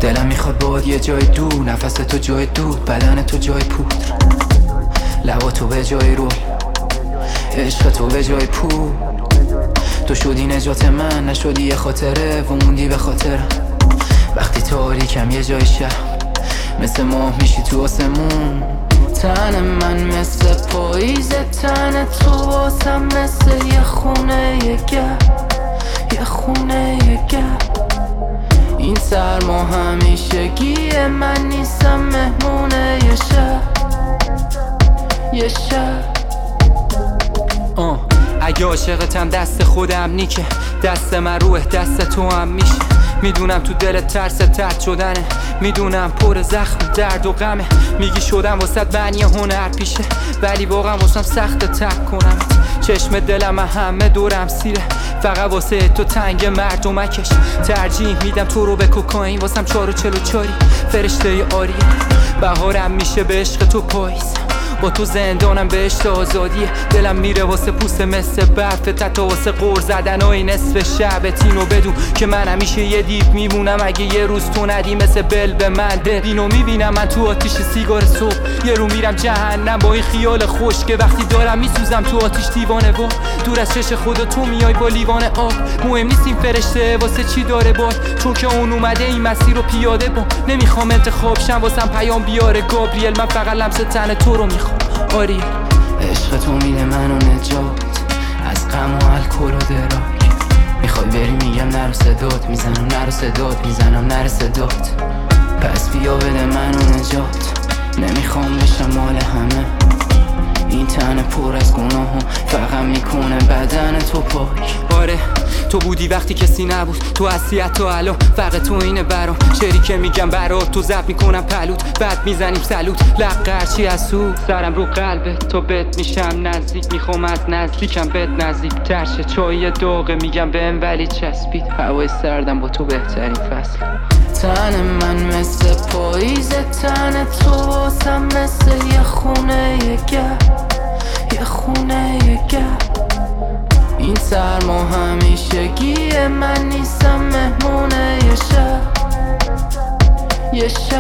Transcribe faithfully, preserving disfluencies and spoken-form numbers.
دلم میخواد باید یه جای دور، نفس تو جای دود، بدن تو جای پودر، لبا تو به جای رول، عشق تو به جای پول. تو شدی نجات من، نشدی یه خاطره و موندی به خاطرم. وقتی تاریکم یه جای شب، مثل ماه میشی تو آسمون. تن من مثل پاییزه، تن تو واسم مثل یه خونه یه گر، یه خونه یه گر. این سرما همیشگیه، من نیستم مهمونه یه شب، یه شب. آه اگه عاشقتم دست خودم نیکه، دست من روح دست تو هم میشه. میدونم تو دلت ترس ترد شدنه، میدونم پر زخم درد و غمه. میگی شدم واسه من یه هنر پیشه، ولی واقعا واسم سخت ترک کنم. چشم دلم همه دورم سیره، فقط واسه تو تنگ مردمکش. ترجیح میدم تو رو به کوکائین، واسم چار و چل و چاری فرشته آریه. بهارم میشه به عشق تو پاییز، با تو زندانم بهشت آزادیه. دلم میره واسه پوست مثل برف، تا واسه قور زدن های نصف شبت. اینو بدون که من همیشه یه دیو میمونم، اگه یه روز تو ندی مثل بل به من ده. اینو میبینم من تو آتیش سیگار صبح، یه رو میرم جهنم با این خیال خوش که وقتی دارم میسوزم تو آتیش دیوانه و دور از چش خدا تو میای با لیوان آب. مهم نیست این فرشته واسه چی داره باد، چون که اون اومده این مسیر رو پیاده با. نمیخوام انتخاب شم واسم پیام بیاره گابریل، من فقط لمس تن تو رو میخوام آری. عشق تو میده منو نجات از غم و الکل و دراک. میخوای بری میگم نرو صدات میزنم، نرو صدات میزنم، نرو صدات. پس بیا بده منو نجات، نمیخوام بشم مال همه. این تن پر از گناهم فقط میکنه بدن تو پاک. آره تو بودی وقتی کسی نبود، تو هستی تو الان، فقط تو اینه برام. شعری که میگم برات تو ضبط میکنم پلوت، بعد میزنیم سلوت. لق قرچی از سو سرم رو قلبت، تو بت میشم نزدیک، میخوام از نزدیکم بت نزدیک ترشه. چای داغه میگم بهم ولی چسبید، هوای سردم با تو بهترین فصل. تن من مثل پاییزه، تن تو واسم مثل یه خونه یه گر، یه خونه یه گر. این سرما همیشگیه، من نیستم مهمونه یه شب، یه شب.